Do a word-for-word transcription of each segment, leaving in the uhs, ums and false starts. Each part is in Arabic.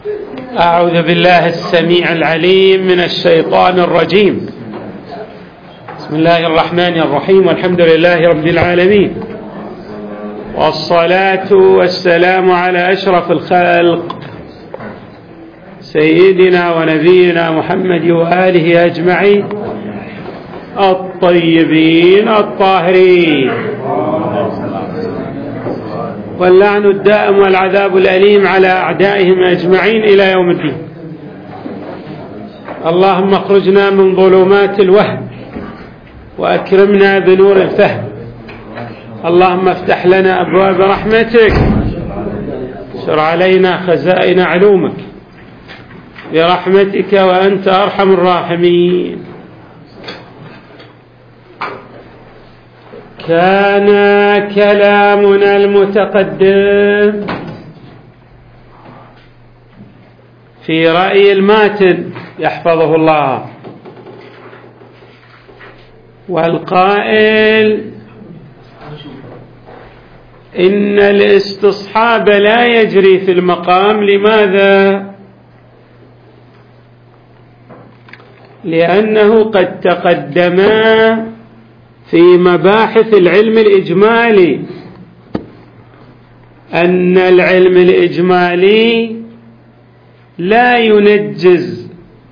أعوذ بالله السميع العليم من الشيطان الرجيم. بسم الله الرحمن الرحيم، والحمد لله رب العالمين، والصلاة والسلام على أشرف الخلق سيدنا ونبينا محمد وآله أجمعين الطيبين الطاهرين، واللعن الدائم والعذاب الأليم على أعدائهم أجمعين إلى يوم الدين. اللهم اخرجنا من ظلمات الوهم وأكرمنا بنور الفهم. اللهم افتح لنا أبواب رحمتك، شر علينا خزائن علومك برحمتك وأنت أرحم الراحمين. كان كلامنا المتقدم في رأي الماتن يحفظه الله، والقائل إن الاستصحاب لا يجري في المقام. لماذا؟ لأنه قد تقدم في مباحث العلم الإجمالي أن العلم الإجمالي لا ينجز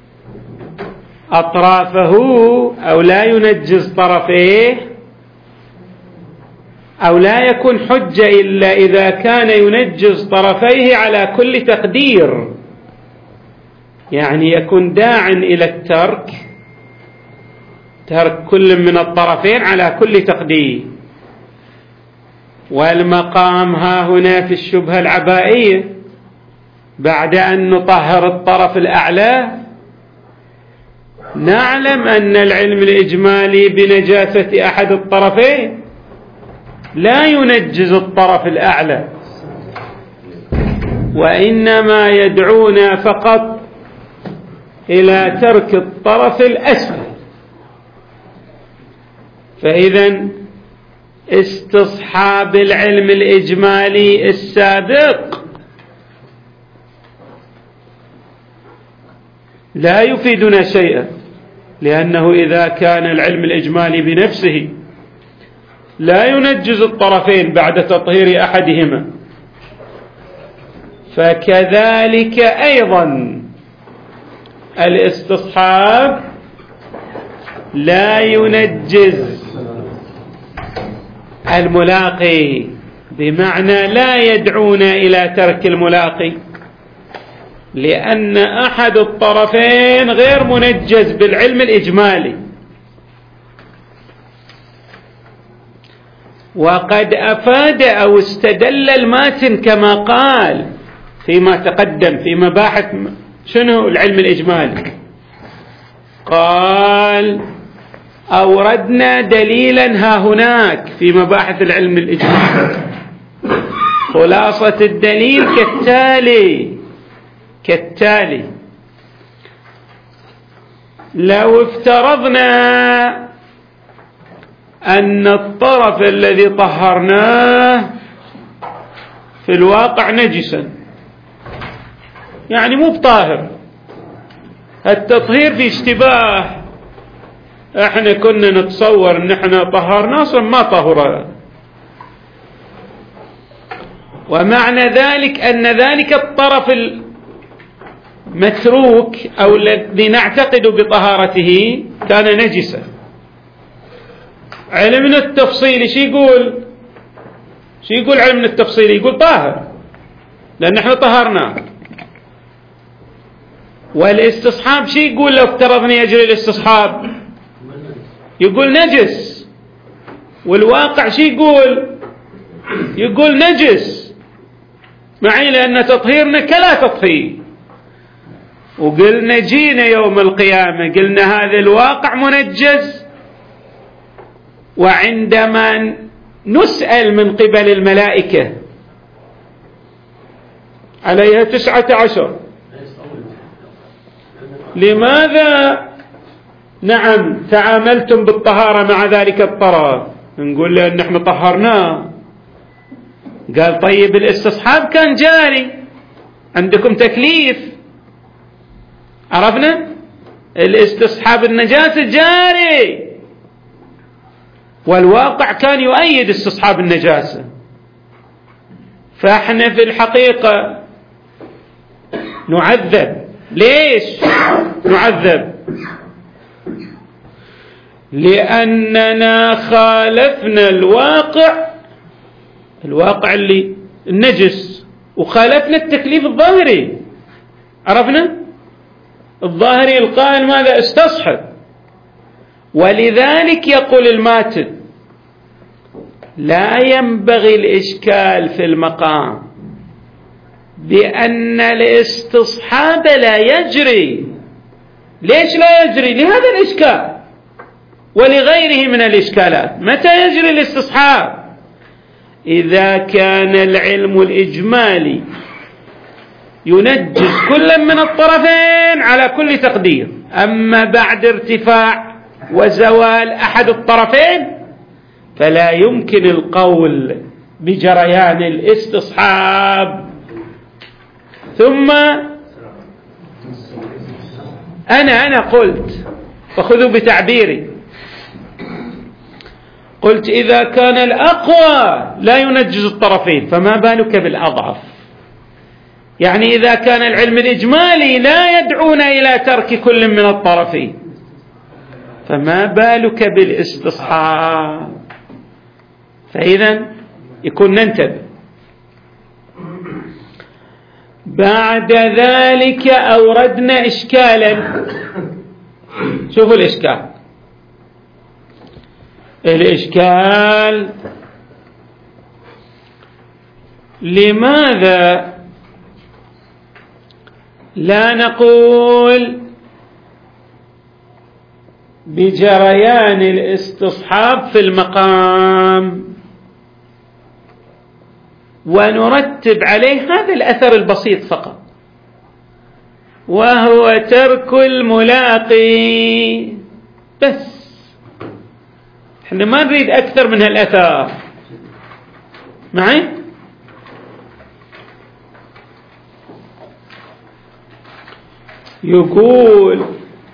أطرافه أو لا ينجز طرفيه، أو لا يكون حجة إلا إذا كان ينجز طرفيه على كل تقدير، يعني يكون داعٍ إلى الترك، ترك كل من الطرفين على كل تقدير. والمقام ها هنا في الشبهة العبائية بعد أن نطهر الطرف الأعلى نعلم أن العلم الإجمالي بنجاسة أحد الطرفين لا ينجز الطرف الأعلى، وإنما يدعونا فقط إلى ترك الطرف الأسفل. فإذا استصحاب العلم الإجمالي السابق لا يفيدنا شيئا، لأنه إذا كان العلم الإجمالي بنفسه لا ينجز الطرفين بعد تطهير أحدهما، فكذلك أيضا الاستصحاب لا ينجز الملاقي، بمعنى لا يدعونا إلى ترك الملاقي، لأن أحد الطرفين غير منجز بالعلم الإجمالي. وقد أفاد أو استدل الماتن كما قال فيما تقدم في مباحث شنو العلم الإجمالي، قال أوردنا دليلا ها هناك في مباحث العلم الإجمالي. خلاصة الدليل كالتالي كالتالي لو افترضنا أن الطرف الذي طهرناه في الواقع نجسا، يعني مو بطاهر، التطهير في اشتباه، احنا كنا نتصور ان احنا طهرنا اصلا ما طهر، ومعنى ذلك ان ذلك الطرف المتروك او الذي نعتقد بطهارته كان نجسا. علمنا التفصيلي شي يقول شي يقول علمنا التفصيلي يقول طاهر لان احنا طهرناه. والاستصحاب شي يقول لو افترضنا يجري الاستصحاب؟ يقول نجس. والواقع شي يقول؟ يقول نجس، معي لأن تطهيرنا كلا تطهير. وقلنا جينا يوم القيامة قلنا هذا الواقع منجز، وعندما نسأل من قبل الملائكة عليها تسعة عشر لماذا نعم تعاملتم بالطهارة مع ذلك الطرف؟ نقول له ان احنا طهرناه. قال طيب الاستصحاب كان جاري، عندكم تكليف، عرفنا الاستصحاب النجاسة جاري، والواقع كان يؤيد استصحاب النجاسة. فاحنا في الحقيقة نعذب. ليش نعذب؟ لأننا خالفنا الواقع، الواقع اللي النجس، وخالفنا التكليف الظاهري. عرفنا الظاهري القائل ماذا؟ استصحب. ولذلك يقول الماتن لا ينبغي الإشكال في المقام بأن الاستصحاب لا يجري. ليش لا يجري؟ لهذا الإشكال ولغيره من الإشكالات. متى يجري الاستصحاب؟ إذا كان العلم الإجمالي ينجز كل من الطرفين على كل تقدير، أما بعد ارتفاع وزوال أحد الطرفين فلا يمكن القول بجريان الاستصحاب. ثم أنا أنا قلت، فخذوا بتعبيري، قلت إذا كان الأقوى لا ينجز الطرفين فما بالك بالأضعف؟ يعني إذا كان العلم الإجمالي لا يدعونا إلى ترك كل من الطرفين فما بالك بالاستصحاب؟ فإذا يكون ننتبه. بعد ذلك أوردنا إشكالا. شوفوا الإشكال. الإشكال لماذا لا نقول بجريان الاستصحاب في المقام ونرتب عليه هذا الأثر البسيط فقط، وهو ترك الملاقي بس. احنا ما نريد أكثر من هالأثر. معي؟ يقول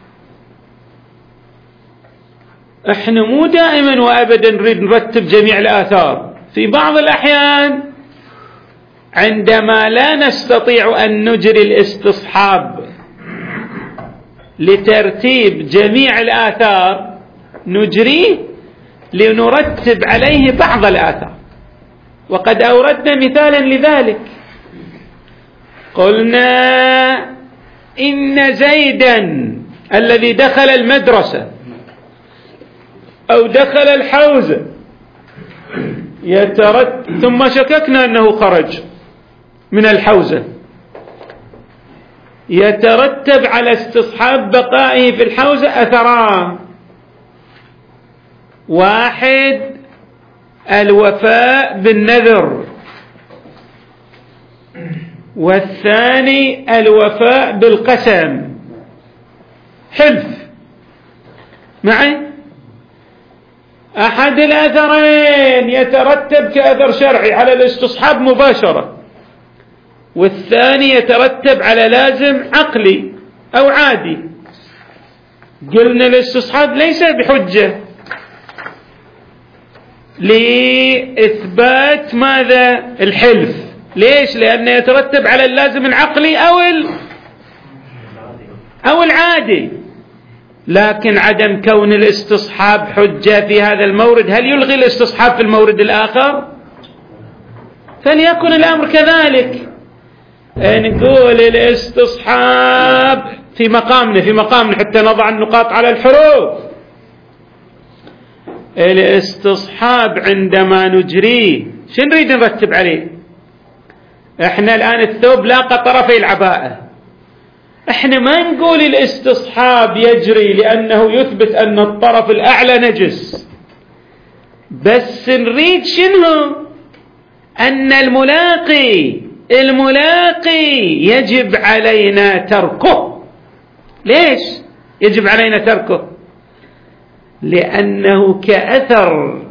احنا مو دائما وابدا نريد نرتب جميع الآثار. في بعض الأحيان عندما لا نستطيع أن نجري الاستصحاب لترتيب جميع الآثار نجريه لنرتب عليه بعض الآثار. وقد أوردنا مثالا لذلك، قلنا إن زيدا الذي دخل المدرسة أو دخل الحوزة يترتب، ثم شككنا أنه خرج من الحوزة، يترتب على استصحاب بقائه في الحوزة أثران: واحد الوفاء بالنذر، والثاني الوفاء بالقسم، حلف. معي؟ أحد الأثرين يترتب كأثر شرعي على الاستصحاب مباشرة، والثاني يترتب على لازم عقلي أو عادي. قلنا الاستصحاب ليس بحجة لإثبات ماذا؟ الحلف. ليش؟ لأنه يترتب على اللازم العقلي أو أو العادي. لكن عدم كون الاستصحاب حجة في هذا المورد هل يلغي الاستصحاب في المورد الآخر؟ فليكن الأمر كذلك. نقول الاستصحاب في مقامنا في مقامنا حتى نضع النقاط على الحروف. الاستصحاب عندما نجريه شو نريد نرتب عليه؟ احنا الآن الثوب لاقى طرفي العباءة، احنا ما نقول الاستصحاب يجري لأنه يثبت أن الطرف الأعلى نجس، بس نريد شنو؟ أن الملاقي الملاقي يجب علينا تركه. ليش يجب علينا تركه؟ لأنه كأثر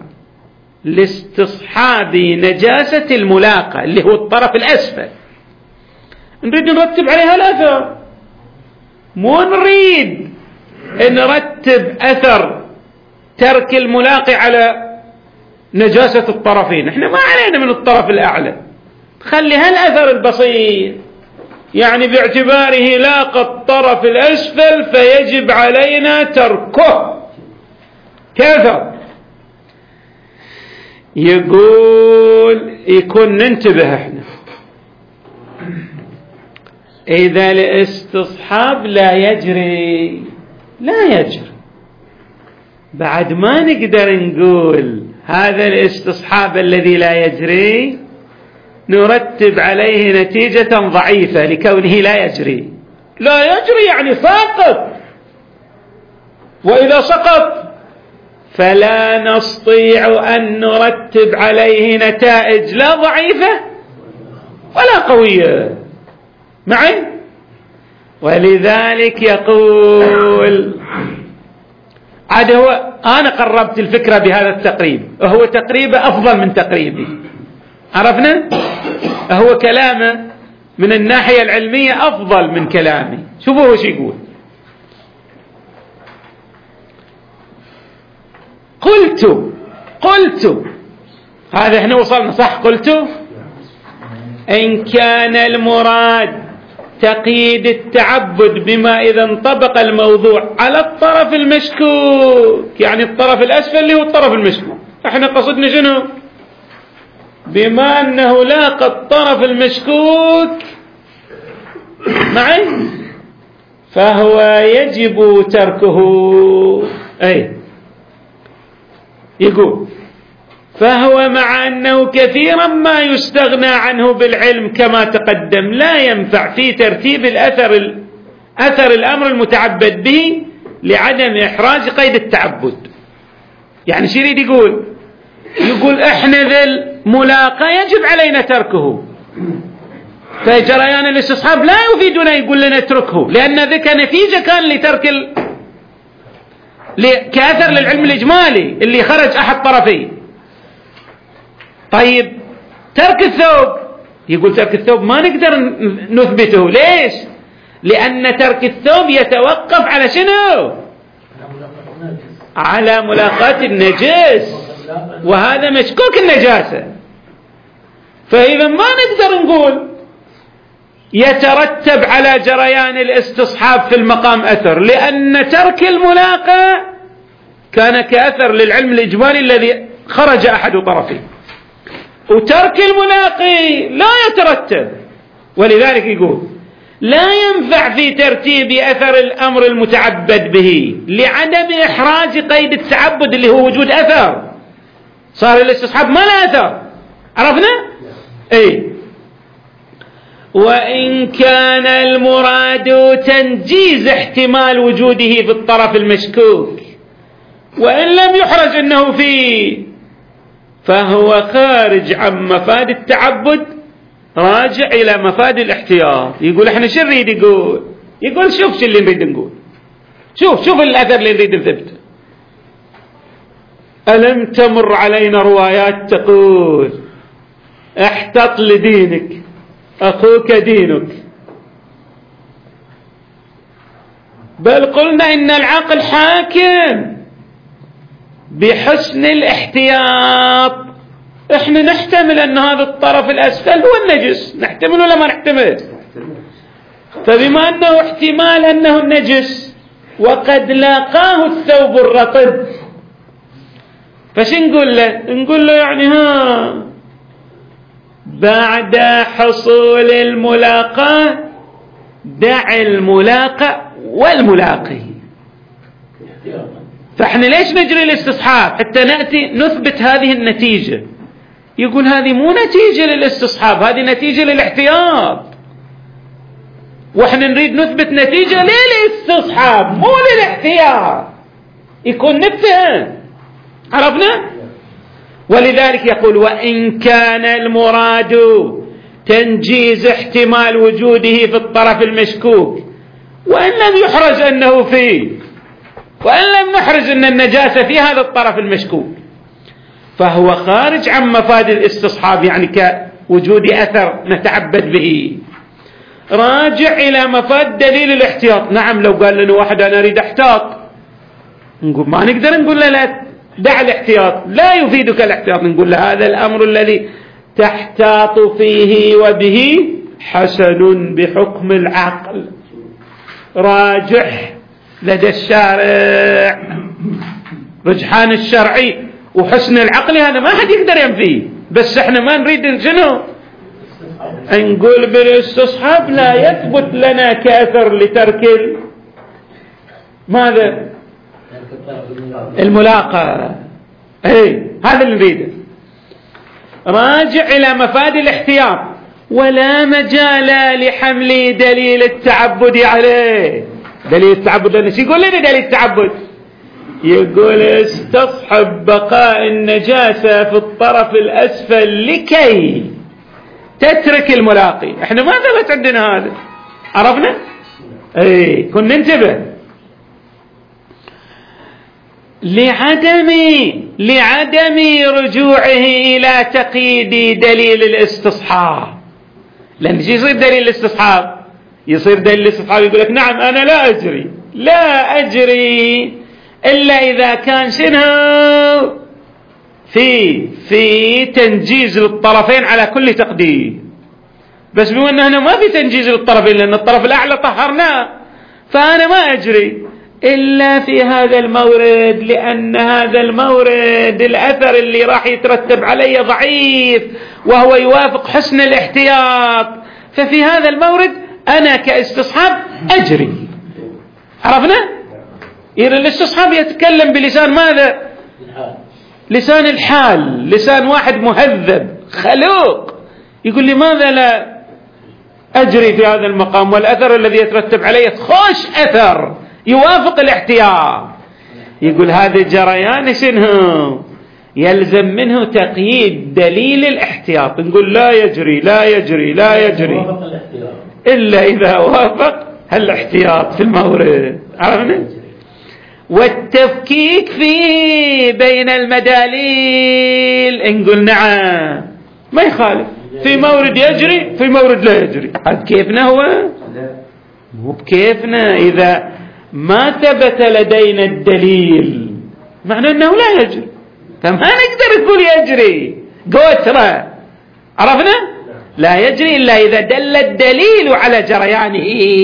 لاستصحاب نجاسة الملاقى اللي هو الطرف الأسفل. نريد نرتب عليها الأثر، مو نريد نرتب أثر ترك الملاقي على نجاسة الطرفين. احنا ما علينا من الطرف الأعلى، خلي هالأثر البسيط، يعني باعتباره لاقى الطرف الأسفل فيجب علينا تركه كأثر. يقول يكون ننتبه احنا إذا الاستصحاب لا يجري لا يجري بعد ما نقدر نقول هذا الاستصحاب الذي لا يجري نرتب عليه نتيجة ضعيفة لكونه لا يجري. لا يجري يعني ساقط، وإذا سقط فلا نستطيع أن نرتب عليه نتائج لا ضعيفة ولا قوية معي. ولذلك يقول عاد هو أنا قربت الفكرة بهذا التقريب، وهو تقريبه أفضل من تقريبي، عرفنا؟ هو كلامه من الناحية العلمية أفضل من كلامي. شوفوا وش يقول. قلت قلت هذا احنا وصلنا صح. قلت إن كان المراد تقييد التعبد بما إذا انطبق الموضوع على الطرف المشكوك، يعني الطرف الأسفل اللي هو الطرف المشكوك، احنا قصدنا شنو؟ بما أنه لاقى الطرف المشكوك معي فهو يجب تركه. أي يقول فهو مع أنه كثيرا ما يستغنى عنه بالعلم كما تقدم لا ينفع في ترتيب الأثر أثر الأمر المتعبد به لعدم إحراز قيد التعبد. يعني شو يريد يقول؟ يقول احنا ذا الملاقى يجب علينا تركه، فجريان الاستصحاب لا يفيدنا يقول لنا اتركه، لأن ذلك نتيجة كان لترك ال... كأثر للعلم الإجمالي اللي خرج أحد طرفيه. طيب ترك الثوب، يقول ترك الثوب ما نقدر نثبته. ليش؟ لأن ترك الثوب يتوقف على شنو؟ على ملاقاة النجس، وهذا مشكوك النجاسة. فإذا ما نقدر نقول يترتب على جريان الاستصحاب في المقام أثر، لأن ترك الملاقاة كان كأثر للعلم الإجمالي الذي خرج أحد طرفيه، وترك الملاقي لا يترتب. ولذلك يقول لا ينفع في ترتيب أثر الأمر المتعبد به لعدم إحراز قيد التعبد اللي هو وجود أثر. صار الاستصحاب ما له أثر، عرفنا؟ أي وإن كان المراد تنجيز احتمال وجوده في الطرف المشكوك وإن لم يحرج أنه فيه فهو خارج عن مفاد التعبد راجع إلى مفاد الاحتياط. يقول احنا شو نريد يقول؟ يقول شوف شو اللي نريد نقول، شوف شوف الأثر اللي نريد نثبته. ألم تمر علينا روايات تقول احتط لدينك أخوك دينك، بل قلنا إن العقل حاكم بحسن الاحتياط. احنا نحتمل أن هذا الطرف الأسفل هو النجس، نحتمل ولا ما نحتمل؟ فبما أنه احتمال أنه النجس وقد لاقاه الثوب الرطب، فش نقول له؟ نقول له يعني ها بعد حصول الملاقاة دع الملاقى والملاقي. فاحنا ليش نجري الاستصحاب؟ حتى نأتي نثبت هذه النتيجة. يقول هذه مو نتيجة للاستصحاب، هذه نتيجة للاحتياط، واحنا نريد نثبت نتيجة للاستصحاب مو للاحتياط، يكون نفهم، عرفنا؟ ولذلك يقول وإن كان المراد تنجيز احتمال وجوده في الطرف المشكوك وإن لم يحرج أنه فيه، وإن لم نحرج أن النجاسة في هذا الطرف المشكوك، فهو خارج عن مفاد الاستصحاب، يعني كوجود أثر نتعبد به. راجع إلى مفاد دليل الاحتياط. نعم لو قال لنا واحد أنا أريد احتاط، نقول ما نقدر نقول له لا دع الاحتياط، لا يفيدك الاحتياط، نقول له هذا الأمر الذي تحتاط فيه وبه حسن بحكم العقل، راجح لدى الشارع. رجحان الشرعي وحسن العقل هذا ما حد يقدر ينفيه، بس احنا ما نريد شنو نقول بالاستصحاب لا يثبت لنا كأثر لترك ماذا الملاقى. اي هذا اللي نريده. راجع إلى مفاد الاحتياط ولا مجال لحمل دليل التعبد عليه. دليل التعبد لأنه يقول لنا دليل التعبد، يقول استصحب بقاء النجاسة في الطرف الأسفل لكي تترك الملاقي. احنا ما ثبت عندنا هذا، عرفنا؟ اي كنا ننتبه. لعدم لعدم رجوعه إلى تقييد دليل الاستصحاب. لأن يصير دليل الاستصحاب، يصير دليل الاستصحاب يقول لك نعم أنا لا أجري لا أجري إلا إذا كان شنو في في تنجيز للطرفين على كل تقدير. بس بما أنه هنا ما في تنجيز للطرفين لأن الطرف الأعلى طهرناه، فأنا ما أجري إلا في هذا المورد، لأن هذا المورد الأثر اللي راح يترتب عليه ضعيف وهو يوافق حسن الاحتياط، ففي هذا المورد أنا كاستصحاب أجري. عرفنا؟ إذا الاستصحاب يتكلم بلسان ماذا؟ لسان الحال، لسان واحد مهذب خلوق، يقول لماذا لا أجري في هذا المقام والأثر الذي يترتب عليه خوش أثر يوافق الاحتياط. يقول هذا جريان شنو يلزم منه تقييد دليل الاحتياط. نقول لا يجري لا يجري لا يجري إلا إذا وافق الاحتياط في المورد. عرفنا؟ والتفكيك فيه بين المداليل نقول نعم ما يخالف، في مورد يجري في مورد لا يجري. عاد كيفنا هو مو بكيفنا. إذا ما ثبت لدينا الدليل معنى أنه لا يجري، فما نقدر نقول يجري قوترة. عرفنا؟ لا يجري إلا إذا دل الدليل على جريانه.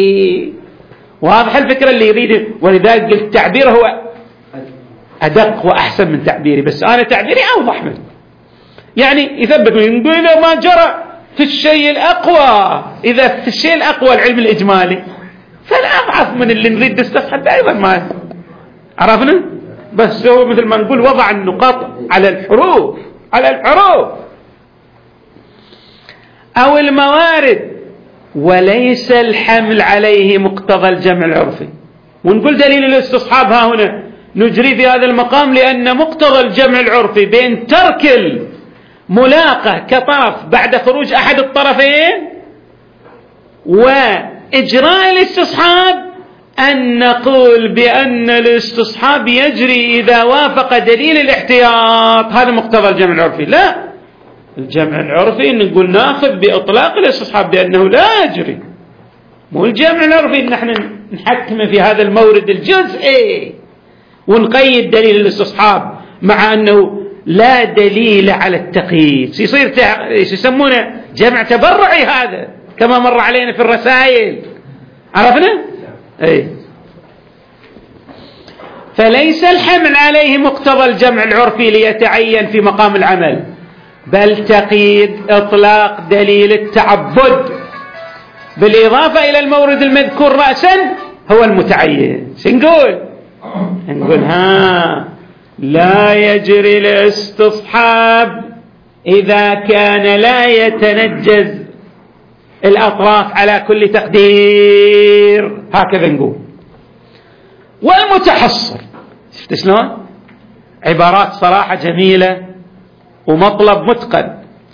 واضح الفكرة اللي يريد، ولذلك قلت التعبير هو أدق وأحسن من تعبيري، بس أنا تعبيري أوضح منه. يعني يثبت من نقول إذا ما جرى في الشيء الأقوى، إذا في الشيء الأقوى العلم الإجمالي فالأضعف من اللي نريد نستصحب أيضا ما. عرفنا؟ بس هو مثل ما نقول وضع النقاط على الحروف على الحروف أو الموارد، وليس الحمل عليه مقتضى الجمع العرفي. ونقول دليل الاستصحاب ها هنا نجري في هذا المقام لأن مقتضى الجمع العرفي بين ترك الملاقة كطرف بعد خروج أحد الطرفين وإجراء الاستصحاب أن نقول بأن الاستصحاب يجري إذا وافق دليل الاحتياط. هذا مقتضى الجمع العرفي. لا، الجمع العرفي نقول ناخذ بإطلاق الاستصحاب بأنه لا يجري، مو الجمع العرفي ان احنا نحكم في هذا المورد الجزئي ونقيد دليل الاستصحاب مع أنه لا دليل على التقييد. يصير تع... يسمونه جمع تبرعي هذا كما مر علينا في الرسائل. عرفنا؟ أي. فليس الحمل عليه مقتضى الجمع العرفي ليتعين في مقام العمل، بل تقييد إطلاق دليل التعبد بالإضافة إلى المورد المذكور رأسا هو المتعين. سنقول نقول ها لا يجري الاستصحاب إذا كان لا يتنجز الأطراف على كل تقدير، هكذا نقول. والمتحصل، شفت شلون عبارات صراحة جميلة ومطلب متقن.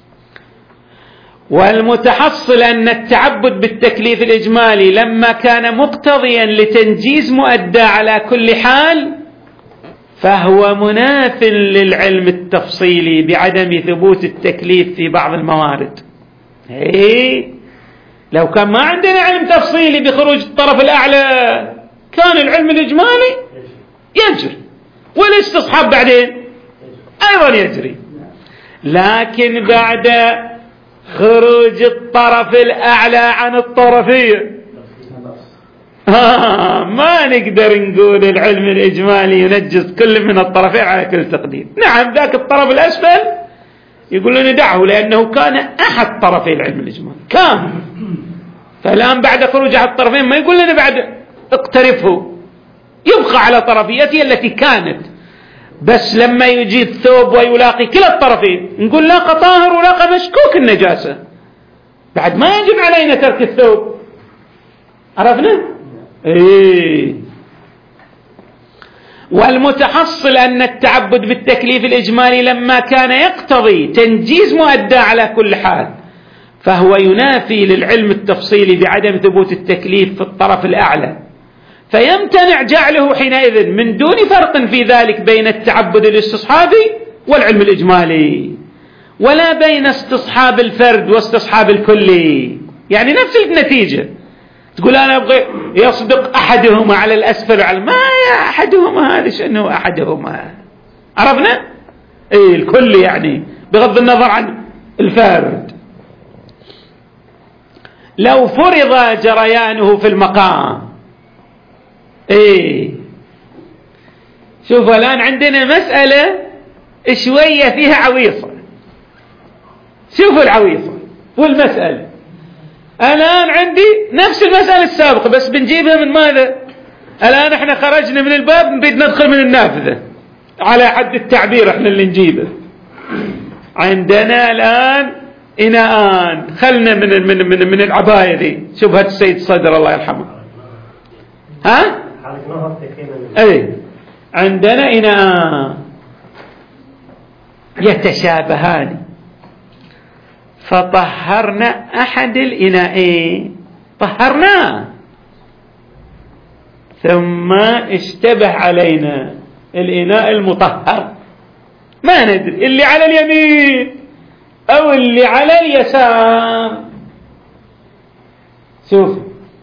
والمتحصل أن التعبد بالتكليف الإجمالي لما كان مقتضيا لتنجيز مؤدى على كل حال فهو مناف للعلم التفصيلي بعدم ثبوت التكليف في بعض الموارد. إيه لو كان ما عندنا علم تفصيلي بخروج الطرف الأعلى كان العلم الإجمالي يجري، والاستصحاب بعدين أيضا يجري. لكن بعد خروج الطرف الأعلى عن الطرفية آه ما نقدر نقول العلم الإجمالي ينجز كل من الطرفين على كل تقدير. نعم ذاك الطرف الأسفل يقول لنا دعه لأنه كان أحد طرفي العلم الإجمالي كان، فالآن بعد خروج على الطرفين ما يقول لنا بعد اقترفه، يبقى على طرفيته التي كانت. بس لما يجي الثوب ويلاقي كلا الطرفين نقول لاقى طاهر ولاقى مشكوك النجاسة، بعد ما يجب علينا ترك الثوب. عرفنا؟ إيه. والمتحصل أن التعبد بالتكليف الإجمالي لما كان يقتضي تنجيز مؤدى على كل حال فهو ينافي للعلم التفصيلي بعدم ثبوت التكليف في الطرف الأعلى، فيمتنع جعله حينئذ من دون فرق في ذلك بين التعبد الاستصحابي والعلم الإجمالي، ولا بين استصحاب الفرد واستصحاب الكلي. يعني نفس النتيجة، تقول أنا أبغى يصدق أحدهما على الأسفل وعلى ما يا أحدهما هذا شأنه أحدهما. عرفنا؟ إيه الكل يعني بغض النظر عن الفرد. لو فرض جريانه في المقام، إيه شوفوا الآن عندنا مسألة شوية فيها عويصة. شوفوا العويصة والمسألة الآن عندي نفس المسألة السابقة بس بنجيبها من ماذا؟ الآن احنا خرجنا من الباب نريد ندخل من النافذة على حد التعبير احنا اللي نجيبه. عندنا الآن إناءان، خلنا من من من من العباية ذي شبهة السيد صدر الله يرحمه. ها؟ اي عندنا إناءان يتشابهان، فطهرنا أحد الإناءين طهرناه ثم اشتبه علينا الإناء المطهر، ما ندري اللي على اليمين أو اللي على اليسار. شوف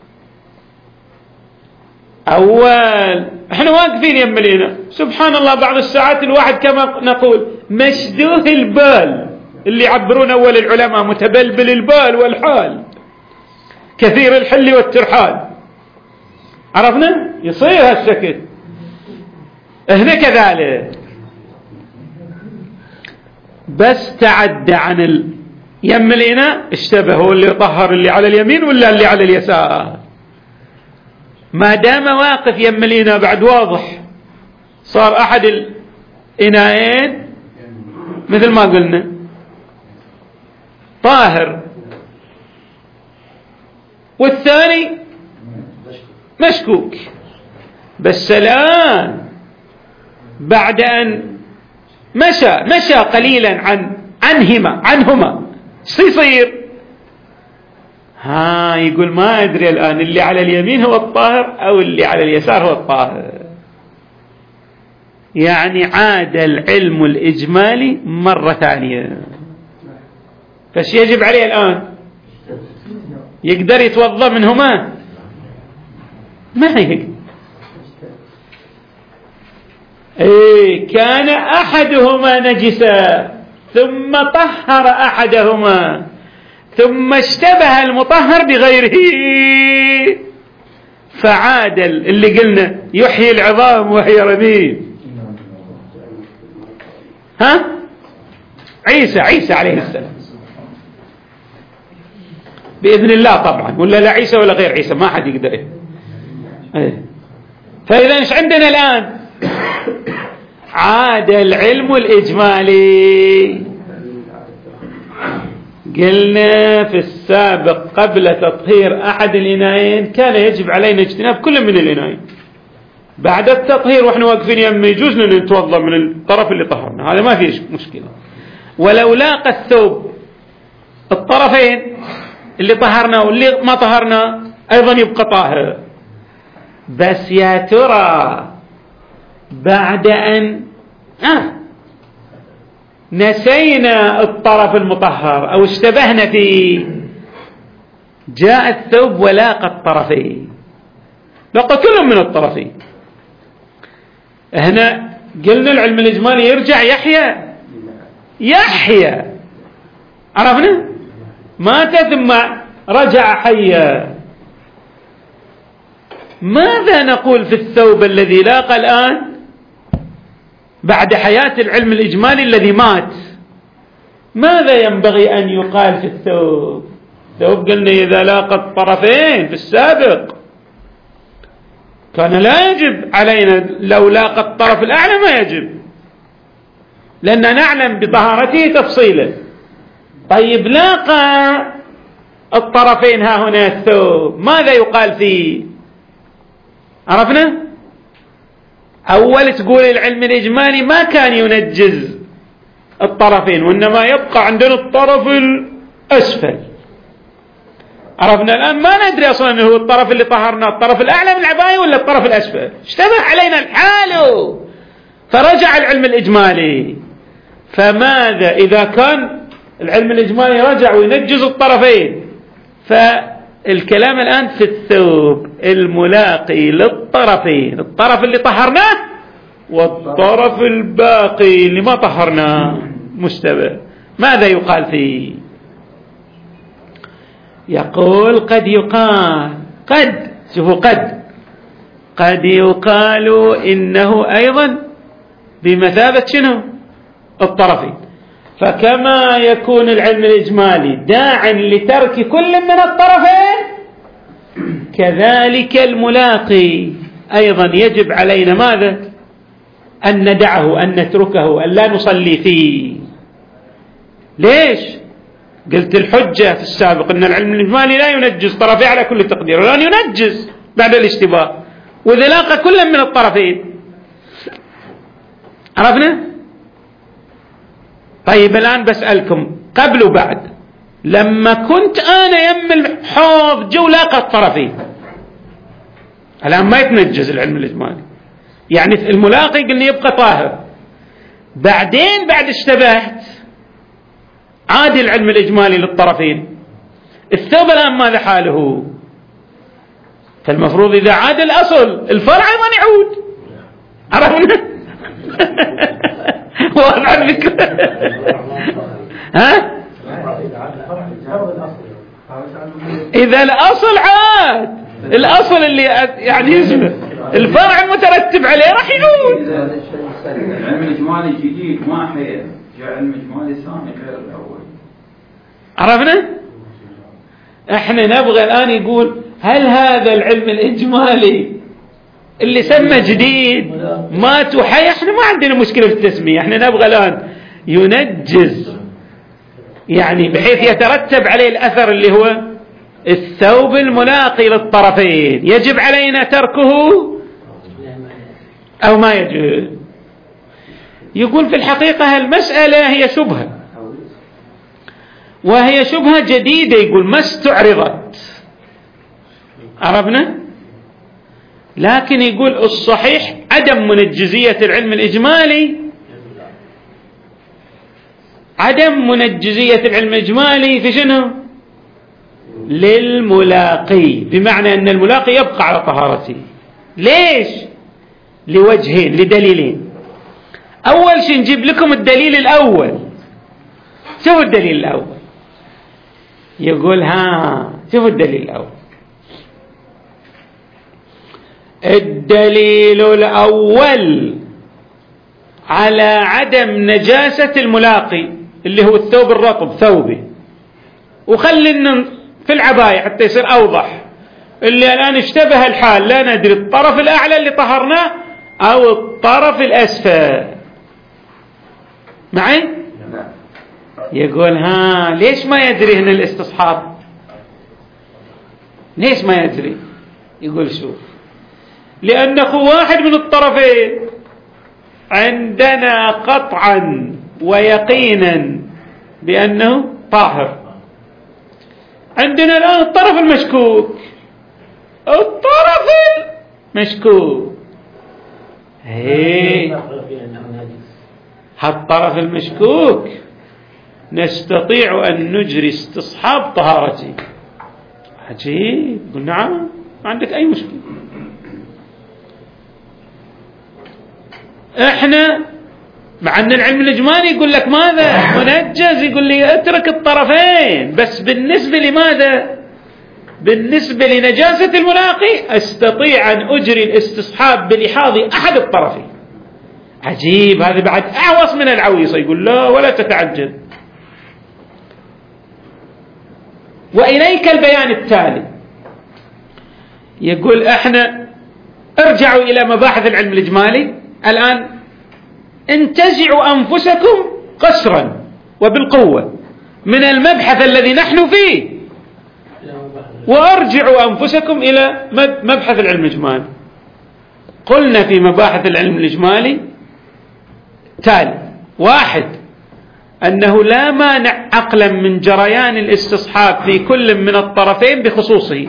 أول احنا واقفين يم الإناء، سبحان الله بعض الساعات الواحد كما نقول مشدوه البال، اللي يعبرون أول العلماء متبلبل البال والحال، كثير الحل والترحال. عرفنا؟ يصير هالشكل. هنا كذلك بس تعدى عن ال... يم الإناء اشتبه، هو اللي يطهر اللي على اليمين ولا اللي على اليسار. ما دام واقف يم الإناء بعد واضح، صار أحد الإناءين مثل ما قلنا طاهر والثاني مشكوك. بس الآن بعد أن مشى مشى قليلا عن عنهما عنهما شو يصير؟ ها يقول ما أدري الآن اللي على اليمين هو الطاهر أو اللي على اليسار هو الطاهر. يعني عاد العلم الإجمالي مرة ثانية. فش يجب عليه الآن؟ يقدر يتوضأ منهما؟ ما يقدر. إيه كان أحدهما نجسا ثم طهر أحدهما ثم اشتبه المطهر بغيره فعادل، اللي قلنا يحيي العظام وهي رميم. ها عيسى عيسى عليه السلام بإذن الله طبعا، ولا لا عيسى ولا غير عيسى ما حد يقدر. ايه فإذا ايش عندنا الآن؟ عاد العلم الإجمالي. قلنا في السابق قبل تطهير أحد الإناءين كان يجب علينا اجتناب كل من الإناءين. بعد التطهير وإحنا واقفين يم يجوز لنا نتوضأ من الطرف اللي طهرنا، هذا ما فيه مشكلة. ولو لاقى الثوب الطرفين اللي طهرنا واللي ما طهرنا أيضا يبقى طاهر. بس يا ترى بعد أن آه نسينا الطرف المطهر أو اشتبهنا فيه جاء الثوب ولاقى الطرفين، لقى كل من الطرفين. هنا قلنا العلم الإجمالي يرجع يحيى يحيى عرفنا؟ مات ثم رجع حيا. ماذا نقول في الثوب الذي لاقى الآن بعد حياة العلم الإجمالي الذي مات؟ ماذا ينبغي أن يقال في الثوب؟ الثوب قلنا إذا لاقى الطرفين في السابق كان لا يجب علينا، لو لاقى الطرف الأعلى ما يجب، لأننا نعلم بطهارته تفصيلا. طيب لاقى الطرفين ها هنا الثوب، ماذا يقال فيه؟ عرفنا؟ أول تقول العلم الإجمالي ما كان ينجز الطرفين، وإنما يبقى عندنا الطرف الأسفل. عرفنا الآن ما ندري أصلا هو الطرف اللي طهرنا الطرف الأعلى من العباية ولا الطرف الأسفل، اشتبه علينا الحال، فرجع العلم الإجمالي. فماذا إذا كان العلم الإجمالي رجع وينجز الطرفين؟ فالكلام الآن في الثوب الملاقي للطرفين، الطرف اللي طهرناه والطرف الباقي اللي ما طهرناه مشتبه، ماذا يقال فيه؟ يقول قد يقال، قد شوفوا قد قد يقال إنه أيضا بمثابة شنو؟ الطرفين. فكما يكون العلم الإجمالي داعٍ لترك كل من الطرفين، كذلك الملاقي أيضا يجب علينا ماذا؟ أن ندعه، أن نتركه، أن لا نصلي فيه. ليش؟ قلت الحجة في السابق أن العلم الإجمالي لا ينجز طرفي على كل تقدير، ولا ينجز بعد الاشتباه، وإذا لاقى كل من الطرفين. عرفنا؟ طيب الآن بسألكم قبل وبعد، لما كنت أنا يم الحوض جو لاقى الطرفين، الآن ما يتنجز العلم الإجمالي، يعني الملاقي قلنا يبقى طاهر، بعدين بعد اشتبهت عاد العلم الإجمالي للطرفين، الثوب الآن ماذا حاله؟ فالمفروض إذا عاد الأصل الفرع أيضا يعود. عرفنا؟ واضح الفكرة؟ ها؟ إذا الأصل عاد، الأصل اللي يعني يزمه الفرع المترتب عليه راح يعود. العلم الإجمالي جديد ما حيا، جاء علم إجمالي ثاني غير الأول. عرفنا؟ احنا نبغى الآن يقول هل هذا العلم الإجمالي اللي سمى جديد مات وحي؟ احنا ما عندنا مشكلة في التسمية، احنا نبغى الآن ينجز، يعني بحيث يترتب عليه الأثر اللي هو الثوب الملاقي للطرفين، يجب علينا تركه أو ما يجب؟ يقول في الحقيقة المسألة هي شبهة، وهي شبهة جديدة، يقول ما استعرضت. عرفنا؟ لكن يقول الصحيح عدم منجزية العلم الإجمالي، عدم منجزية العلم الإجمالي في شنو؟ للملاقي، بمعنى أن الملاقي يبقى على طهارته. ليش؟ لوجهين، لدليلين. أول شيء نجيب لكم الدليل الأول. شوفوا الدليل الأول، يقول ها شوفوا الدليل الأول. الدليل الأول على عدم نجاسة الملاقي اللي هو الثوب الرطب ثوبه، وخلينا في العباية حتى يصير أوضح، اللي الآن اشتبه الحال لا ندري الطرف الأعلى اللي طهرناه أو الطرف الأسفل. معي؟ يقول ها ليش ما يدري هنا الاستصحاب؟ ليش ما يدري؟ يقول شوف، لأنه واحد من الطرفين عندنا قطعا ويقينا بأنه طاهر، عندنا الآن الطرف المشكوك، الطرف المشكوك هي هالطرف المشكوك نستطيع أن نجري استصحاب طهارته. عجيب. يقول نعم ما عندك أي مشكلة. إحنا مع أن العلم الإجمالي يقول لك ماذا منجز، يقول لي اترك الطرفين، بس بالنسبة لماذا؟ بالنسبة لنجاسة الملاقي أستطيع أن أجري الاستصحاب بلحاظ أحد الطرفين. عجيب، هذا بعد أعوص من العويصة. يقول لا ولا تتعجب. وإليك البيان التالي. يقول احنا ارجعوا إلى مباحث العلم الإجمالي الآن، انتزعوا أنفسكم قسرا وبالقوة من المبحث الذي نحن فيه، وارجعوا أنفسكم إلى مبحث العلم الإجمالي. قلنا في مباحث العلم الإجمالي تالي: واحد، أنه لا مانع عقلا من جريان الاستصحاب في كل من الطرفين بخصوصه،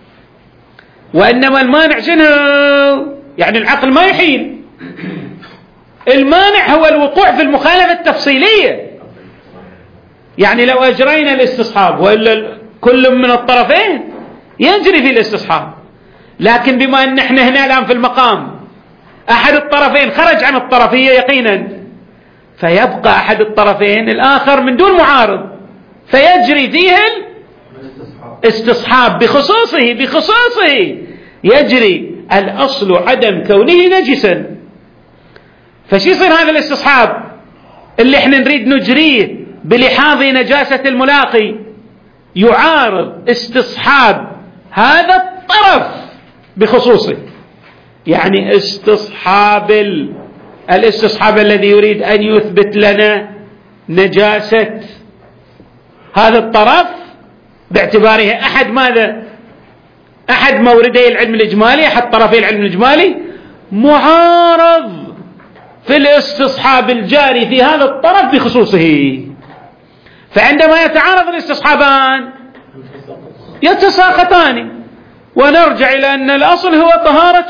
وإنما المانع شنو؟ يعني العقل ما يحيل، المانع هو الوقوع في المخالفة التفصيلية. يعني لو أجرينا الاستصحاب وإلا كل من الطرفين يجري في الاستصحاب، لكن بما أن احنا هنا الآن في المقام أحد الطرفين خرج عن الطرفية يقينا، فيبقى أحد الطرفين الآخر من دون معارض، فيجري فيه الاستصحاب بخصوصه بخصوصه يجري الأصل عدم كونه نجسا. فشي يصير هذا الاستصحاب اللي احنا نريد نجريه بلحاظ نجاسة الملاقي يعارض استصحاب هذا الطرف بخصوصه. يعني استصحاب ال... الاستصحاب الذي يريد أن يثبت لنا نجاسة هذا الطرف باعتباره أحد ماذا؟ أحد موردي العلم الإجمالي، أحد طرفي العلم الإجمالي، معارض في الاستصحاب الجاري في هذا الطرف بخصوصه. فعندما يتعارض الاستصحابان يتساقطان، ونرجع إلى أن الأصل هو طهارة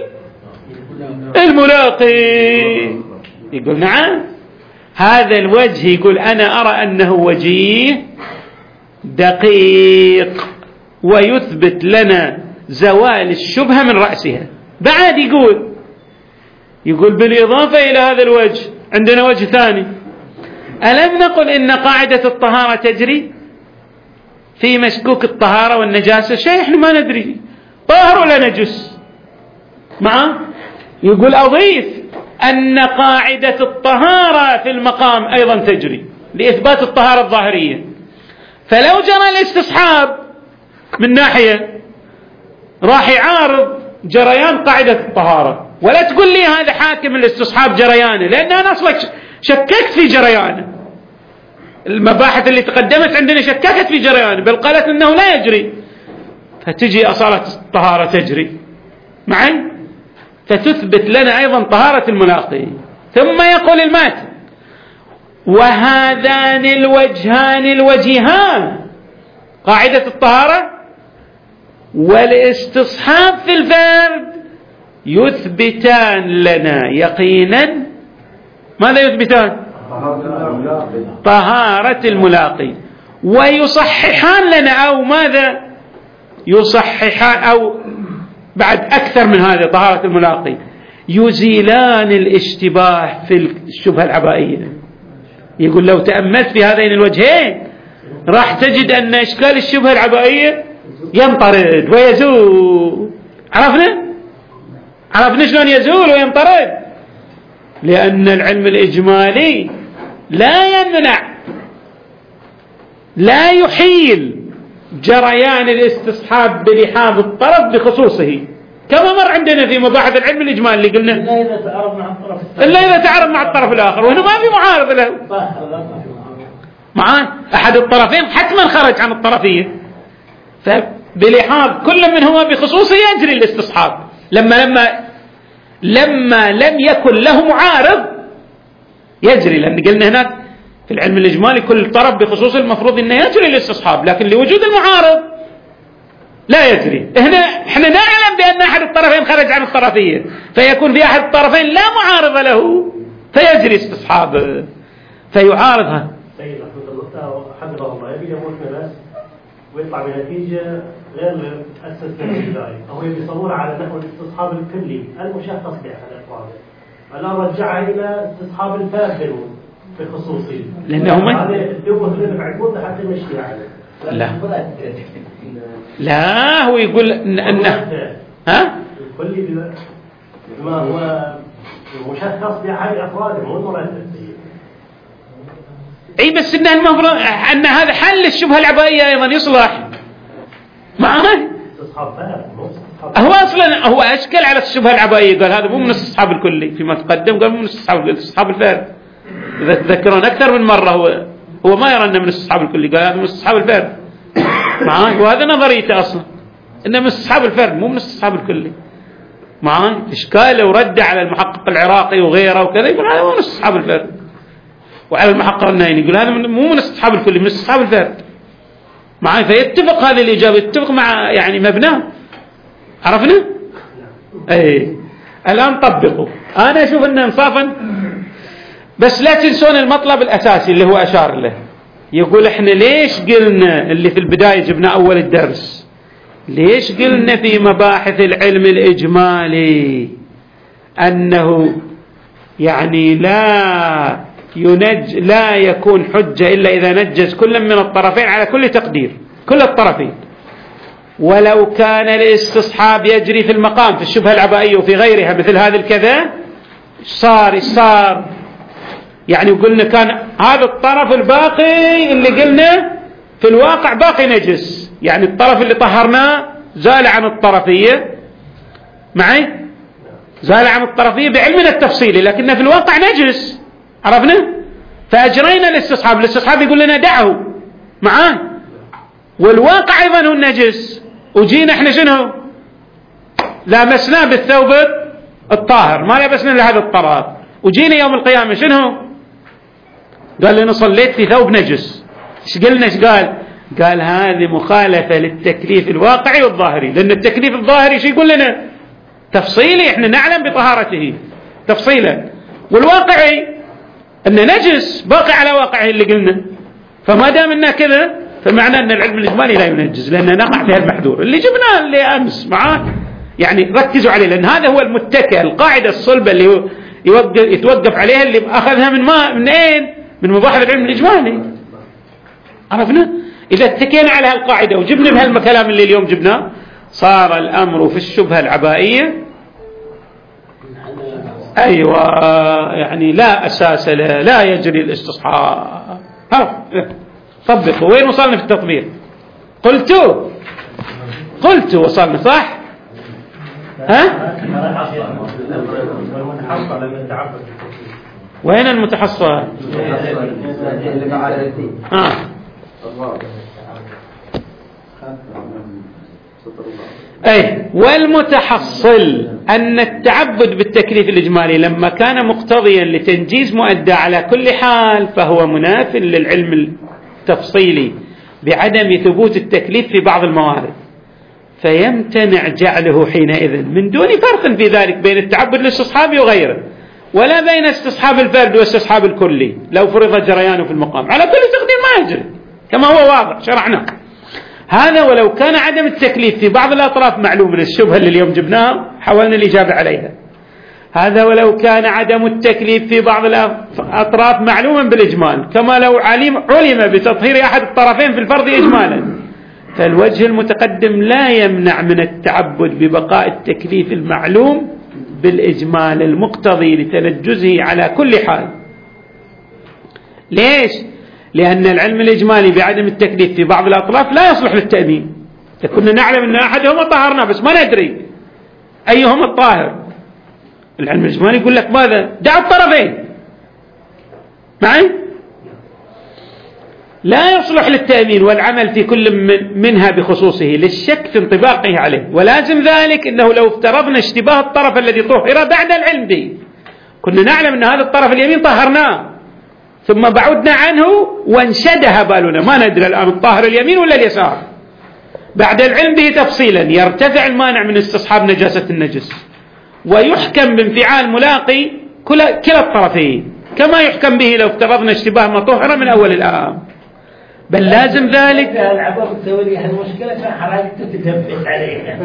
الملاقي. يقول نعم، هذا الوجه يقول أنا أرى أنه وجيه دقيق ويثبت لنا زوال الشبهة من رأسها. بعد يقول يقول بالإضافة إلى هذا الوجه عندنا وجه ثاني. ألم نقل إن قاعدة الطهارة تجري في مشكوك الطهارة والنجاسة؟ شيء إحنا ما ندري طاهر ولا نجس. معه يقول أضيف أن قاعدة الطهارة في المقام أيضا تجري لإثبات الطهارة الظاهرية. فلو جرى الاستصحاب من ناحية راح يعارض جريان قاعدة الطهارة، ولا تقول لي هذا حاكم الاستصحاب جريانه، لأن أنا أصلا شككت في جريانه. المباحث اللي تقدمت عندنا شككت في جريانه، بل قالت أنه لا يجري. فتجي أصالة الطهارة تجري معي، فتثبت لنا أيضا طهارة الملاقي. ثم يقول الماتن: وهذان الوجهان الوجهان، قاعدة الطهارة والاستصحاب في الفرد، يثبتان لنا يقينا ماذا يثبتان؟ طهارة الملاقي، ويصححان لنا أو ماذا يصححان أو بعد أكثر من هذا طهارة الملاقي، يزيلان الاشتباه في الشبهة العبائية. يقول لو تأملت في هذين الوجهين راح تجد أن إشكال الشبهة العبائية ينطرد ويزول. عرفنا؟ عرفنا شلون يزول وينطرد؟ لأن العلم الإجمالي لا يمنع لا يحيل جريان الاستصحاب بلحاظ الطرف بخصوصه، كما مر عندنا في مباحث العلم الإجمالي اللي قلنا إلا إذا تعارض مع الطرف الثاني، إلا إذا تعارض مع الطرف الآخر، وهنا ما في معارض له. معان أحد الطرفين حتما خرج عن الطرفية، فبلحاظ كل منهما بخصوصه يجري الاستصحاب. لما لما لما لم يكن له معارض يجري، لأن قلنا هناك في العلم الإجمالي كل طرف بخصوص المفروض أنه يجري الاستصحاب، لكن لوجود المعارض لا يجري. هنا احنا نعلم بأن أحد الطرفين خرج عن الطرفية، فيكون في أحد الطرفين لا معارض له فيجري استصحابه فيعارضها. سيد حفظه الله يبي يموت ناس ويطلع بنتيجة غير مؤسس من البداية، أو يصورها على نحو الاستصحاب الكلي المشخص بأحد أفراده، ألا رجعها إلى استصحاب الفارق بخصوصي، لأنه هذا الدوة اللي نفعلون حتى نشتري عليه. لا لا هو يقول أنه ها الكلي ما هو مشخص بأحد أفراده مو مرتب. اي بس انه المفروض ان هذا حل الشبهه العبائيه ايضا يصلح معاه. هو اصلا هو اشكل على الشبهه العبائيه، قال هذا مو من استصحاب الكلي فيما تقدم، قال مو من استصحاب استصحاب الفارق. اذا تذكرون اكثر من مره هو هو ما يرى انه من استصحاب الكلي، قال هذا من استصحاب الفارق معاه، وهذا نظريته اصلا انه من استصحاب الفارق مو من استصحاب الكلي معاه. اشكاله ورد على المحقق العراقي وغيره وكذا، يقول هذا مو من استصحاب الفارق، وعلى المحقق النايني يقول هذا مو من استصحاب الكلي من استصحاب الفارق معي. فيتفق هذه الإجابة، يتفق مع يعني مبناه. عرفنا؟ اي الآن طبقوا. أنا أشوف أنه انصافا، بس لا تنسون المطلب الأساسي اللي هو أشار له. يقول إحنا ليش قلنا اللي في البداية جبنا أول الدرس، ليش قلنا في مباحث العلم الإجمالي أنه يعني لا ينج لا يكون حجة إلا إذا نجز كل من الطرفين على كل تقدير، كل الطرفين، ولو كان الاستصحاب يجري في المقام في الشبهة العبائية وفي غيرها مثل هذا الكذا صار صار يعني قلنا كان هذا الطرف الباقي اللي قلنا في الواقع باقي نجس، يعني الطرف اللي طهرناه زال عن الطرفية معي، زال عن الطرفية بعلمنا التفصيلي، لكنه في الواقع نجس. عرفنا؟ فأجرينا الاستصحاب، الاستصحاب يقول لنا دعه معاه، والواقع أيضا هو النجس، وجينا احنا شنو لامسناه بالثوب الطاهر، ما لبسنا لهذا الطرف، وجينا يوم القيامة شنو قال لنا صليت في ثوب نجس. ايش قلنا؟ ايش قال؟ قال هذه مخالفة للتكليف الواقعي والظاهري، لأن التكليف الظاهري شو يقول لنا تفصيلي، احنا نعلم بطهارته تفصيلا، والواقعي أن نجس باقي على واقعه اللي قلنا. فما دام أننا كذا فمعنى أن العلم الإجمالي لا ينجز، لأن نقع في المحذور اللي جبناه اللي أمس معاه. يعني ركزوا عليه، لأن هذا هو المتكئ، القاعدة الصلبة اللي يوقف يتوقف عليها، اللي أخذها من ما من أين؟ من مباحث العلم الإجمالي. عرفنا؟ إذا اتكينا على هالقاعدة وجبنا بها الكلام اللي اليوم جبناه، صار الأمر في الشبهة العبائية أيوة يعني لا أساس له، لا يجري الاستصحاب. ها طبقوا. وين وصلنا في التطبيق؟ قلتوا قلتوا وصلنا صح؟ ها؟ وين المتحصل؟ ها أي والمتحصل أن التعبد بالتكليف الإجمالي لما كان مقتضيا لتنجيز مؤدى على كل حال فهو مناف للعلم التفصيلي بعدم ثبوت التكليف في بعض الموارد، فيمتنع جعله حينئذ من دون فرق في ذلك بين التعبد للاستصحاب وغيره، ولا بين استصحاب الفرد واستصحاب الكلي لو فرض جريانه في المقام على كل تقدير ما يجري كما هو واضح شرعنا هذا. ولو كان عدم التكليف في بعض الأطراف معلوم من الشبهة اللي اليوم جبناها حاولنا الإجابة عليها، هذا ولو كان عدم التكليف في بعض الأطراف معلوما بالإجمال، كما لو علم, علم بتطهير أحد الطرفين في الفرض إجمالا، فالوجه المتقدم لا يمنع من التعبد ببقاء التكليف المعلوم بالإجمال المقتضي لتنجزه على كل حال. ليش؟ لأن العلم الإجمالي بعدم التكليف في بعض الأطراف لا يصلح للتأمين. كنا نعلم أن أحدهما طهرنا بس ما ندري أيهما الطاهر. العلم الإجمالي يقول لك ماذا؟ دع الطرفين معي؟ لا يصلح للتأمين والعمل في كل من منها بخصوصه للشك في انطباقه عليه، ولازم ذلك أنه لو افترضنا اشتباه الطرف الذي طهر بعد العلم به، كنا نعلم أن هذا الطرف اليمين طهرناه ثم بعدنا عنه وانشدها بالنا ما ندري الآن الطاهر اليمين ولا اليسار، بعد العلم به تفصيلا يرتفع المانع من استصحاب نجاسة النجس ويحكم بانفعال ملاقي كلا الطرفين، كما يحكم به لو افترضنا اشتباه ما طهر من أول الآن. بل لازم ذلك العبر تسوي لي هالمشكلة كان حركته تثبت عليها.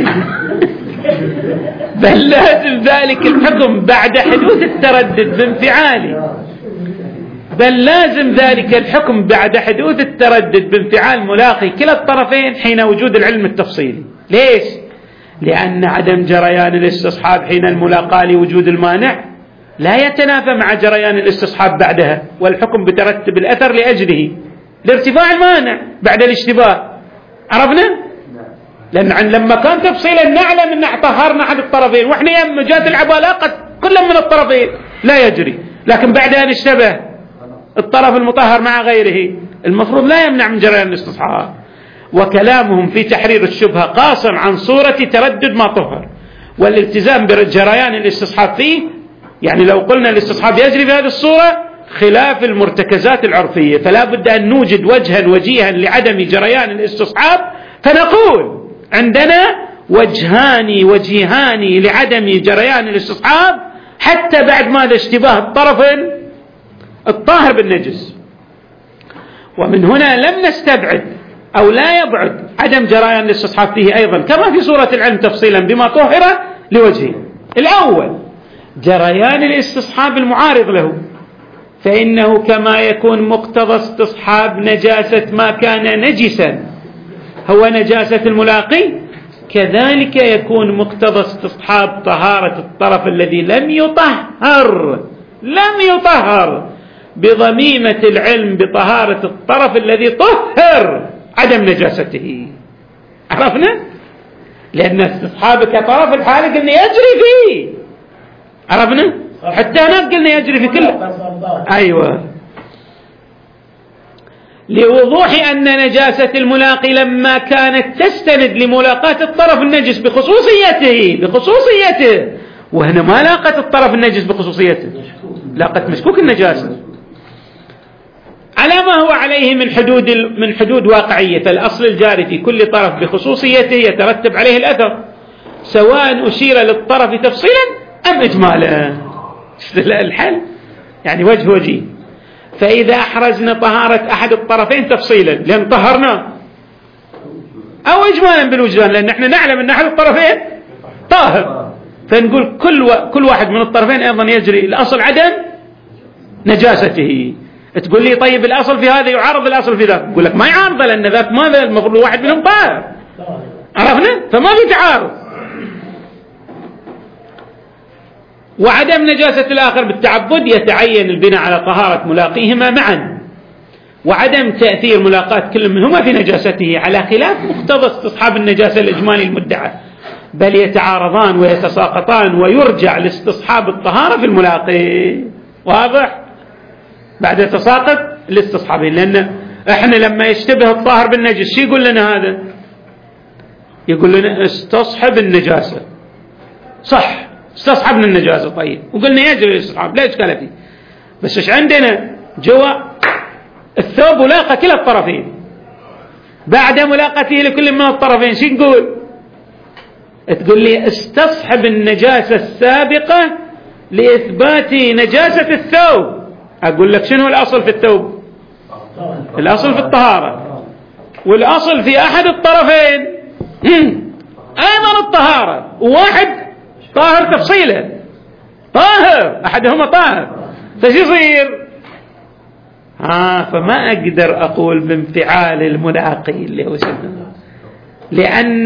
بل لازم ذلك الحكم بعد حدوث التردد بانفعاله بل لازم ذلك الحكم بعد حدوث التردد بانفعال ملاقي كلا الطرفين حين وجود العلم التفصيلي. ليش؟ لأن عدم جريان الاستصحاب حين الملاقاة لوجود المانع لا يتنافى مع جريان الاستصحاب بعدها، والحكم بترتب الأثر لأجله لارتفاع المانع بعد الاشتباه. عرفنا؟ لأن لما كان تفصيلا نعلم أن طهرنا أحد الطرفين وإحنا يم جات العبالاقة كل من الطرفين لا يجري، لكن بعد أن اشتبه الطرف المطهر مع غيره المفروض لا يمنع من جريان الاستصحاب. وكلامهم في تحرير الشبهة قاصر عن صورة تردد ما طهر، والالتزام بجريان الاستصحاب فيه يعني لو قلنا الاستصحاب يجري في هذه الصورة خلاف المرتكزات العرفية، فلا بد أن نوجد وجها وجيها لعدم جريان الاستصحاب، فنقول عندنا وجهان وجيهان لعدم جريان الاستصحاب حتى بعد ماذا اشتباه الطرف الطاهر بالنجس. ومن هنا لم نستبعد أو لا يبعد عدم جريان الاستصحاب فيه أيضا كما في صورة العلم تفصيلا بما طهر لوجهه. الأول جريان الاستصحاب المعارض له، فإنه كما يكون مقتضى استصحاب نجاسة ما كان نجسا هو نجاسة الملاقي، كذلك يكون مقتضى استصحاب طهارة الطرف الذي لم يطهر لم يطهر بضميمة العلم بطهارة الطرف الذي طهر عدم نجاسته. عرفنا؟ لأن استصحابك طرف الحالة قلنا يجري فيه. عرفنا؟ حتى هناك قلنا يجري في كل أيوة لوضوح أن نجاسة الملاقي لما كانت تستند لملاقاة الطرف النجس بخصوصيته بخصوصيته وهنا ما لاقت الطرف النجس بخصوصيته، لاقت مشكوك النجاسة على ما هو عليه من حدود من حدود واقعية. فالأصل الجاري في كل طرف بخصوصيته يترتب عليه الأثر سواء أشير للطرف تفصيلا أم إجمالا. الحل يعني وجه وجيه. فإذا أحرزنا طهارة أحد الطرفين تفصيلا لأن طهرنا أو إجمالا بالوجدان لأن نحن نعلم أن أحد الطرفين طاهر، فنقول كل و... كل واحد من الطرفين أيضا يجري الأصل عدم نجاسته. تقول لي طيب الأصل في هذا يعارض الأصل في ذاك، أقول لك ما يعارض لأن ذاك ماذا المفروض واحد منهم طاهر. عرفنا؟ فما في تعارض. وعدم نجاسة الآخر بالتعبد يتعين البناء على طهارة ملاقيهما معا، وعدم تأثير ملاقاة كل منهما في نجاسته على خلاف مقتضى استصحاب النجاسة الإجمالي المدعى، بل يتعارضان ويتساقطان ويرجع لاستصحاب الطهارة في الملاقي. واضح؟ بعد تساقط الاستصحابين، لأن احنا لما يشتبه الطاهر بالنجس شو يقول لنا هذا؟ يقول لنا استصحب النجاسة. صح استصحبنا النجاسة طيب وقلنا يجري الاستصحاب لا إشكال فيه، بس ايش عندنا جوا الثوب ولاقى كلا الطرفين بعد ملاقته لكل من الطرفين شو نقول؟ تقول لي استصحب النجاسة السابقة لإثبات نجاسة الثوب. أقول لك شنو الأصل في الثوب؟ الأصل في الطهارة، والأصل في أحد الطرفين أيضا الطهارة، وواحد طاهر تفصيلا طاهر أحدهما طاهر، فش يصير؟ آه فما أقدر أقول بانفعال الملاقي اللي هو سنة، لأن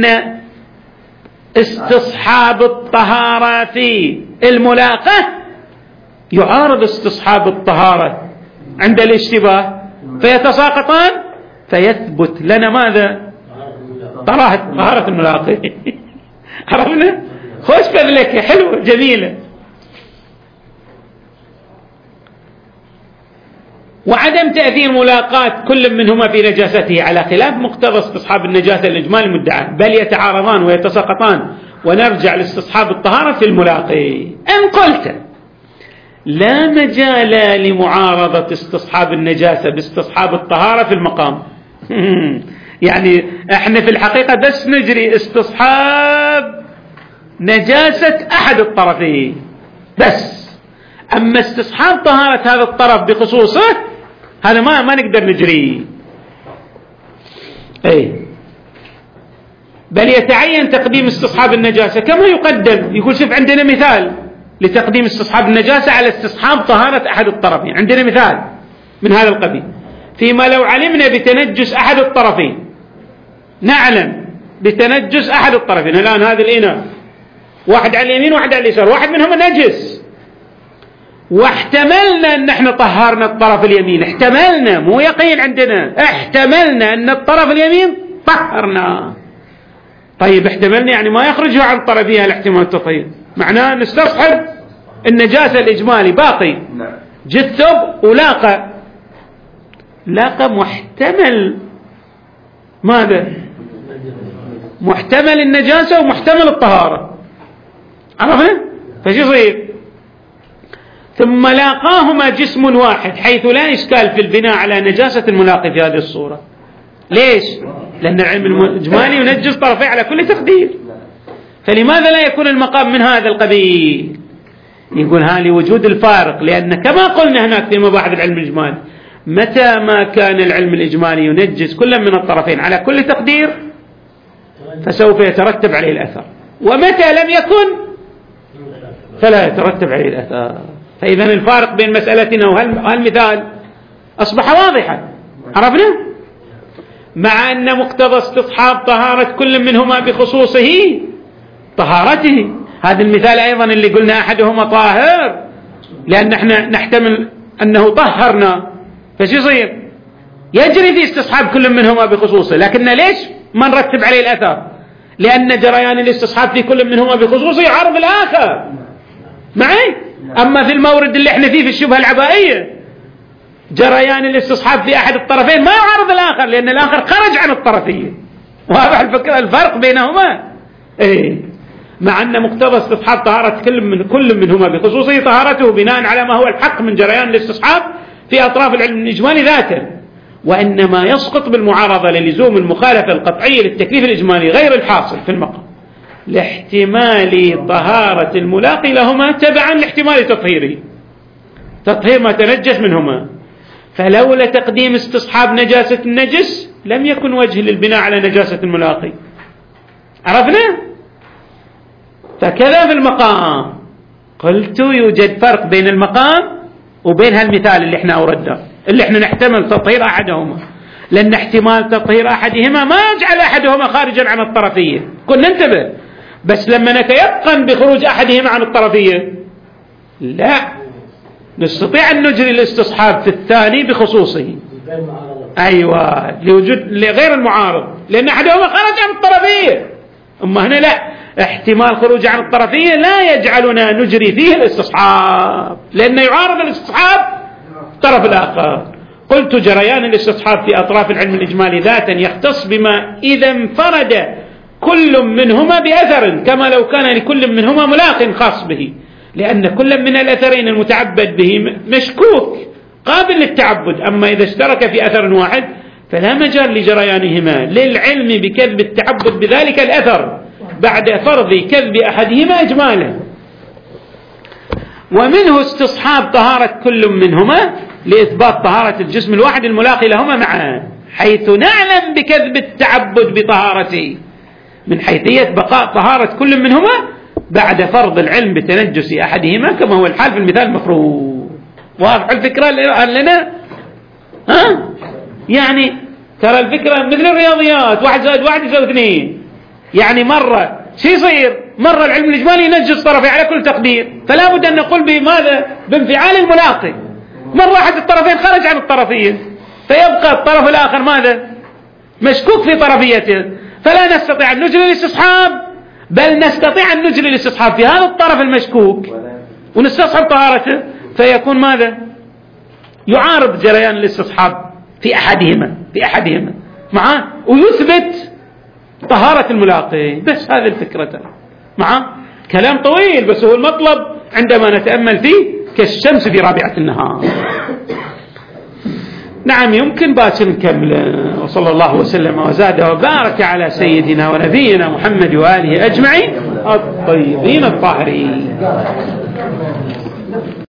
استصحاب الطهارة في الملاقاة يعارض استصحاب الطهارة عند الاشتباه فيتساقطان، فيثبت لنا ماذا؟ طهارة الملاقي. عرفنا؟ خوش فذلك حلوة جميلة. وعدم تأثير ملاقاة كل منهما في نجاسته على خلاف مقتضى استصحاب النجاسة الإجمالي المدعى، بل يتعارضان ويتساقطان، ونرجع لاستصحاب الطهارة في الملاقي. إن قلت لا مجال لمعارضة استصحاب النجاسة باستصحاب الطهارة في المقام، يعني احنا في الحقيقة بس نجري استصحاب نجاسة أحد الطرفين بس، أما استصحاب طهارة هذا الطرف بخصوصه هذا ما ما نقدر نجريه. أي بل يتعين تقديم استصحاب النجاسة كما يقدم. يقول شوف عندنا مثال لتقديم استصحاب النجاسة على استصحاب طهارة أحد الطرفين. عندنا مثال من هذا القبيل: فيما لو علمنا بتنجس أحد الطرفين، نعلم بتنجس أحد الطرفين، الآن هذا الإناء واحد على اليمين واحد على اليسار، واحد منهم نجس، واحتملنا أن احنا طهرنا الطرف اليمين، احتملنا مو يقين عندنا، احتملنا أن الطرف اليمين طهرنا. طيب احتملنا يعني ما يخرجوا عن طرفيها الاحتمال التطهير، معناه نستصحب النجاسة الإجمالي باقي. جثب ولاقى لاقى محتمل ماذا؟ محتمل النجاسة ومحتمل الطهارة، عرفنا؟ فشو يصير؟ ثم لاقاهما جسم واحد حيث لا إشكال في البناء على نجاسة الملاقي في هذه الصورة. ليش؟ لأن العلم الإجمالي ينجس طرفيه على كل تقدير، فلماذا لا يكون المقام من هذا القبيل؟ يقول ها لوجود الفارق، لأن كما قلنا هناك في مباحث العلم الإجمالي متى ما كان العلم الإجمالي ينجس كل من الطرفين على كل تقدير فسوف يترتب عليه الأثر، ومتى لم يكن فلا يترتب عليه الأثر. فإذا الفارق بين مسألتنا وهالمثال أصبح واضحا، عرفنا؟ مع أن مقتضى استصحاب طهارة كل منهما بخصوصه طهارته. هذا المثال أيضا اللي قلنا أحدهما طاهر لأن احنا نحتمل أنه طهرنا، فش يصير؟ يجري في استصحاب كل منهما بخصوصه، لكن ليش ما نرتب عليه الأثر؟ لأن جريان الاستصحاب في كل منهما بخصوصه يعارض الآخر معي. أما في المورد اللي احنا فيه في الشبهة العبائية جريان الاستصحاب في أحد الطرفين ما يعارض الآخر، لأن الآخر خرج عن الطرفية. واضح الفكرة الفرق بينهما؟ إيه. مع أن مقتضى استصحاب طهارة كل من كل منهما بخصوصه طهارته بناء على ما هو الحق من جريان الاستصحاب في أطراف العلم الإجمالي ذاته، وإنما يسقط بالمعارضة للزوم المخالفة القطعية للتكليف الإجمالي غير الحاصل في المقام لاحتمال طهارة الملاقي لهما تبعا لاحتمال تطهيره، تطهير ما تنجس منهما. فلولا تقديم استصحاب نجاسة النجس لم يكن وجه للبناء على نجاسة الملاقي، عرفنا؟ فكذا في المقام. قلت يوجد فرق بين المقام وبين هالمثال اللي احنا أوردنا، اللي احنا نحتمل تطهير أحدهما، لأن احتمال تطهير أحدهما ما يجعل أحدهما خارجا عن الطرفية، كنا ننتبه. بس لما نتيقن بخروج أحدهما عن الطرفية لا نستطيع أن نجري الاستصحاب في الثاني بخصوصه. أيوة لوجود لغير المعارض، لأن أحدهما خرج عن الطرفية. أما هنا لا، احتمال خروج عن الطرفية لا يجعلنا نجري فيه الاستصحاب، لأنه يعارض الاستصحاب الطرف الآخر. قلت جريان الاستصحاب في أطراف العلم الإجمالي ذاتا يختص بما إذا انفرد كل منهما بأثر، كما لو كان لكل منهما ملاق خاص به، لأن كل من الأثرين المتعبد به مشكوك قابل للتعبد. أما إذا اشترك في أثر واحد فلا مجال لجريانهما للعلم بكذب التعبد بذلك الأثر بعد فرض كذب أحدهما إجمالا. ومنه استصحاب طهارة كل منهما لإثبات طهارة الجسم الواحد الملاقي لهما معا، حيث نعلم بكذب التعبد بطهارته من حيثية بقاء طهارة كل منهما بعد فرض العلم بتنجس أحدهما، كما هو الحال في المثال المفروض. واضح الفكرة لنا؟ ها؟ يعني ترى الفكرة مثل الرياضيات، واحد زائد واحد يساوي اثنين. يعني مرة شو يصير؟ مرة العلم الإجمالي ينجس طرفي على كل تقدير، فلا بد أن نقول بماذا؟ بانفعال الملاقي. مرة أحد الطرفين خرج عن الطرفية فيبقى الطرف الآخر ماذا؟ مشكوك في طرفيته، فلا نستطيع أن نجري الاستصحاب، بل نستطيع أن نجري الاستصحاب في هذا الطرف المشكوك ونستصحب طهارته، فيكون ماذا؟ يعارض جريان الاستصحاب في أحدهما في أحدهما معه ويثبت طهارة الملاقي. بس هذه الفكرة معه كلام طويل، بس هو المطلب عندما نتأمل فيه كالشمس في رابعة النهار. نعم يمكن باكر نكمل. وصلى الله وسلم وزاد وبارك على سيدنا ونبينا محمد وآله أجمعين الطيبين الطاهرين.